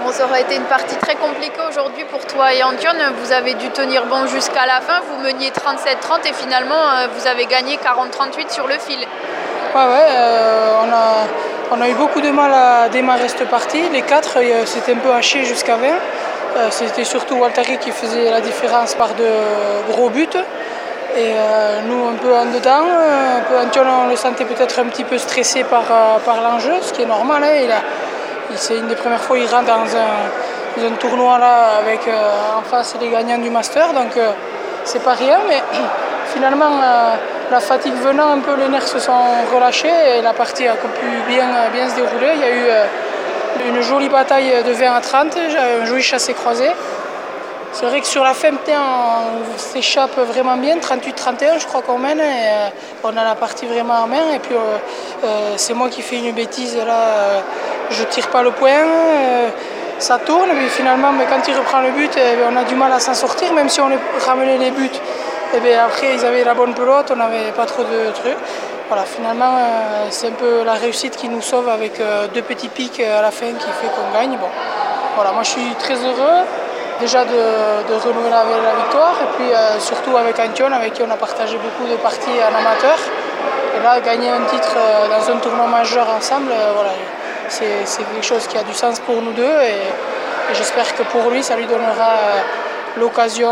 Bon, ça aurait été une partie très compliquée aujourd'hui pour toi et Antion. Vous avez dû tenir bon jusqu'à la fin. Vous meniez 37-30 et finalement vous avez gagné 40-38 sur le fil. On a eu beaucoup de mal à démarrer cette partie. Les quatre, c'était un peu haché jusqu'à 20. C'était surtout Waltari qui faisait la différence par de gros buts. Et nous, un peu en dedans. Antion, on le sentait peut-être un petit peu stressé par l'enjeu, ce qui est normal. C'est une des premières fois qu'il rentre dans un tournoi là, avec en face les gagnants du Master. Donc c'est pas rien. Mais finalement, la fatigue venant, un peu les nerfs se sont relâchés et la partie a pu bien se dérouler. Il y a eu une jolie bataille de 20 à 30, un joli chassé-croisé. C'est vrai que sur la fin, on s'échappe vraiment bien, 38-31 je crois qu'on mène, et on a la partie vraiment en main. Et puis c'est moi qui fais une bêtise, là, je tire pas le point, ça tourne, mais finalement quand il reprend le but, on a du mal à s'en sortir, même si on ramenait les buts. Et après ils avaient la bonne pelote, on n'avait pas trop de trucs. Voilà, finalement c'est un peu la réussite qui nous sauve avec deux petits pics à la fin qui fait qu'on gagne. Bon, voilà, moi je suis très heureux déjà de renouer la victoire et puis surtout avec Antion, avec qui on a partagé beaucoup de parties en amateur. Et là, gagner un titre dans un tournoi majeur ensemble, voilà, c'est quelque chose qui a du sens pour nous deux et j'espère que pour lui, ça lui donnera l'occasion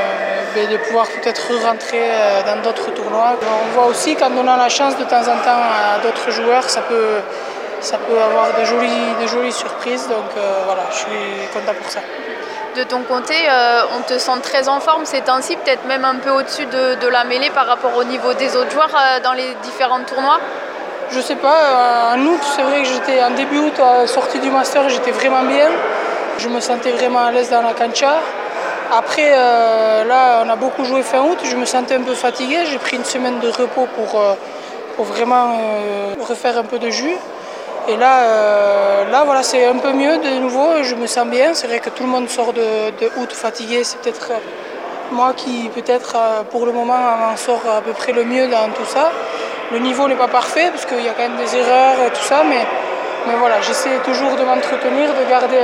de pouvoir peut-être rentrer dans d'autres tournois. On voit aussi qu'en donnant la chance de temps en temps à d'autres joueurs, ça peut avoir de jolies surprises. Donc voilà, je suis content pour ça. De ton côté, on te sent très en forme ces temps-ci, peut-être même un peu au-dessus de la mêlée par rapport au niveau des autres joueurs dans les différents tournois? Je sais pas, en août, c'est vrai que j'étais en début août, sortie du Master, j'étais vraiment bien. Je me sentais vraiment à l'aise dans la cancha. Après, là, on a beaucoup joué fin août, je me sentais un peu fatigué. J'ai pris une semaine de repos pour vraiment refaire un peu de jus. Et là voilà, c'est un peu mieux de nouveau, je me sens bien. C'est vrai que tout le monde sort de août fatigué, c'est peut-être moi qui peut-être pour le moment en sort à peu près le mieux dans tout ça. Le niveau n'est pas parfait parce qu'il y a quand même des erreurs et tout ça, mais voilà, j'essaie toujours de m'entretenir, de garder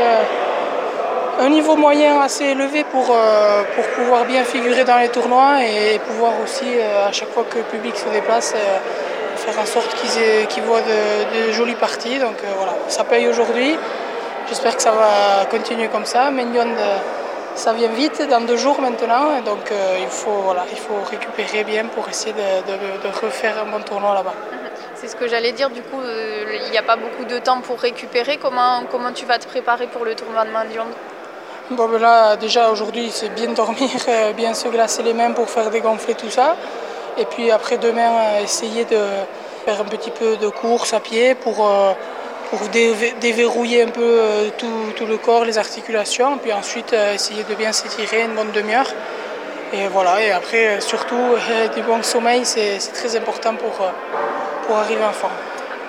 un niveau moyen assez élevé pour pouvoir bien figurer dans les tournois et pouvoir aussi, à chaque fois que le public se déplace, faire en sorte qu'ils voient de jolies parties. Donc voilà, ça paye aujourd'hui. J'espère que ça va continuer comme ça. Menyon, ça vient vite, dans 2 jours maintenant. Donc il faut récupérer bien pour essayer de refaire un bon tournoi là-bas. C'est ce que j'allais dire. Du coup, il n'y a pas beaucoup de temps pour récupérer. Comment tu vas te préparer pour le tournoi de Menyon? Bon, ben là, déjà aujourd'hui, c'est bien dormir, bien se glacer les mains pour faire dégonfler tout ça. Et puis après demain, essayer de faire un petit peu de course à pied pour déverrouiller un peu tout le corps, les articulations. Et puis ensuite, essayer de bien s'étirer une bonne demi-heure. Et voilà, et après, surtout, du bon sommeil, c'est très important pour arriver en forme.